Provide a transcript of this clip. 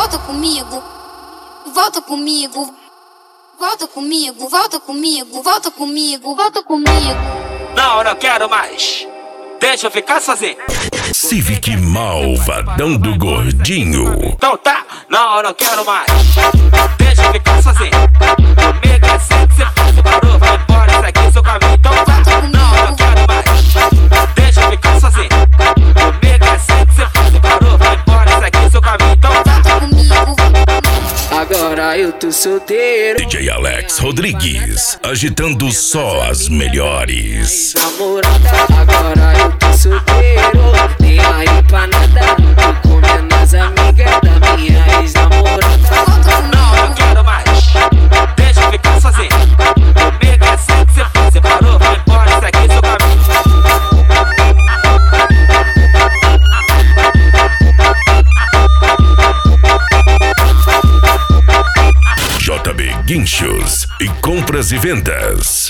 volta comigo, volta comigo, volta comigo, volta comigo, volta comigo, volta comigo. Não, eu não quero mais. Deixa eu ficar sozinho. Civic Malvadão do Gordinho. Então tá, não, eu não quero mais. Deixa eu ficar sozinho. Comigo é assim que você parou, vai embora, isso aqui é seu caminho. Então tá, não, eu não quero mais. Deixa eu ficar sozinho. Comigo é assim que você parou, vai embora, isso aqui é seu caminho. Então tá. Agora eu tô solteiro. DJ Alex Rodrigues, agitando só as melhores. Namorada, agora eu tô solteiro. Nem aí pra nada. Tô comendo as amigas da minha ex-namorada. Não, eu não quero mais. Deixa eu ficar sozinho. Comigo é assim que você parou, vai embora, isso aqui é seu caminho. JB Guinchos e compras e vendas.